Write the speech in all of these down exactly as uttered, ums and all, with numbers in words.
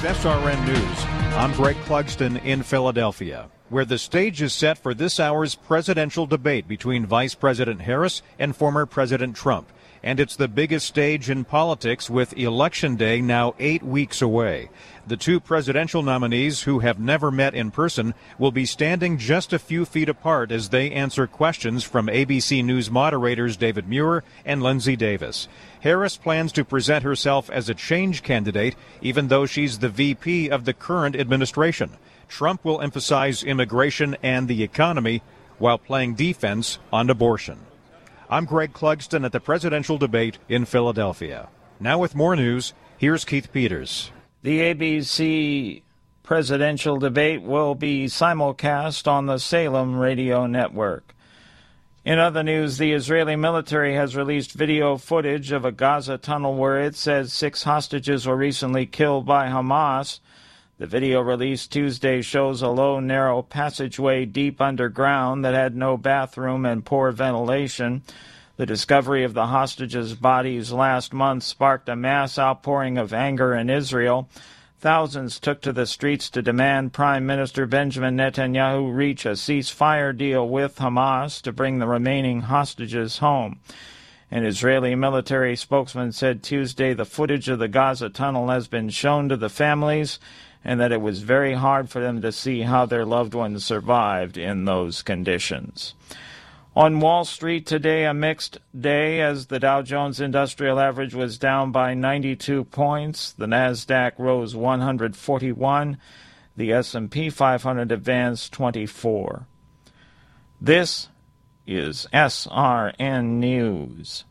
S R N News. I'm Greg Clugston in Philadelphia, where the stage is set for this hour's presidential debate between Vice President Harris and former President Trump. And it's the biggest stage in politics, with Election Day now eight weeks away. The two presidential nominees, who have never met in person, will be standing just a few feet apart as they answer questions from A B C News moderators David Muir and Lindsay Davis. Harris plans to present herself as a change candidate, even though she's the V P of the current administration. Trump will emphasize immigration and the economy while playing defense on abortion. I'm Greg Clugston at the presidential debate in Philadelphia. Now with more news, here's Keith Peters. The A B C presidential debate will be simulcast on the Salem radio network. In other news, the Israeli military has released video footage of a Gaza tunnel where it says six hostages were recently killed by Hamas. The video released Tuesday shows a low, narrow passageway deep underground that had no bathroom and poor ventilation. The discovery of the hostages' bodies last month sparked a mass outpouring of anger in Israel. Thousands took to the streets to demand Prime Minister Benjamin Netanyahu reach a ceasefire deal with Hamas to bring the remaining hostages home. An Israeli military spokesman said Tuesday the footage of the Gaza tunnel has been shown to the families, and that it was very hard for them to see how their loved ones survived in those conditions. On Wall Street today, a mixed day as the Dow Jones Industrial Average was down by ninety-two points. The Nasdaq rose one hundred forty-one. The S and P five hundred advanced twenty-four. This is S R N News.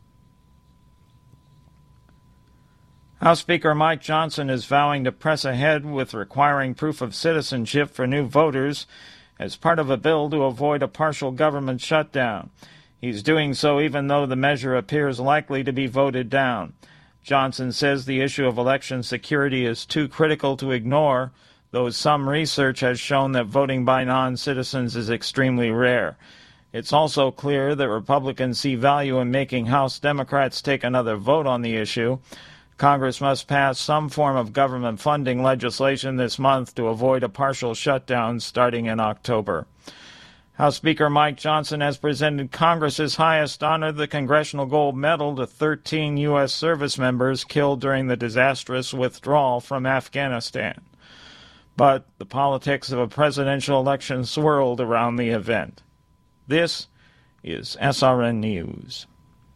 House Speaker Mike Johnson is vowing to press ahead with requiring proof of citizenship for new voters as part of a bill to avoid a partial government shutdown. He's doing so even though the measure appears likely to be voted down. Johnson says the issue of election security is too critical to ignore, though some research has shown that voting by non-citizens is extremely rare. It's also clear that Republicans see value in making House Democrats take another vote on the issue. Congress must pass some form of government funding legislation this month to avoid a partial shutdown starting in October. House Speaker Mike Johnson has presented Congress's highest honor, the Congressional Gold Medal, to thirteen U S service members killed during the disastrous withdrawal from Afghanistan. But the politics of a presidential election swirled around the event. This is S R N News.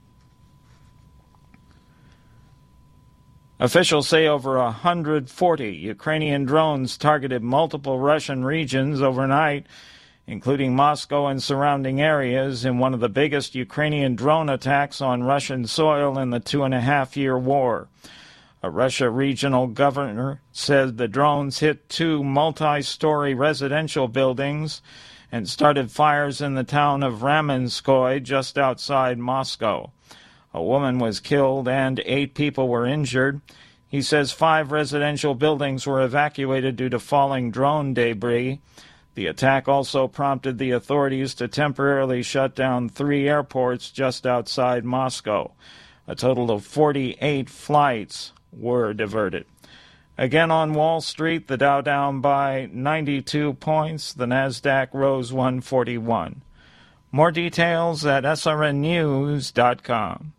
Officials say over one hundred forty Ukrainian drones targeted multiple Russian regions overnight, including Moscow and surrounding areas, in one of the biggest Ukrainian drone attacks on Russian soil in the two-and-a-half-year war. A Russia regional governor said the drones hit two multi-story residential buildings and started fires in the town of Ramenskoye just outside Moscow. A woman was killed and eight people were injured. He says five residential buildings were evacuated due to falling drone debris. The attack also prompted the authorities to temporarily shut down three airports just outside Moscow. A total of forty-eight flights were diverted. Again on Wall Street, the Dow down by ninety-two points. The Nasdaq rose one hundred forty-one. More details at S R N news dot com.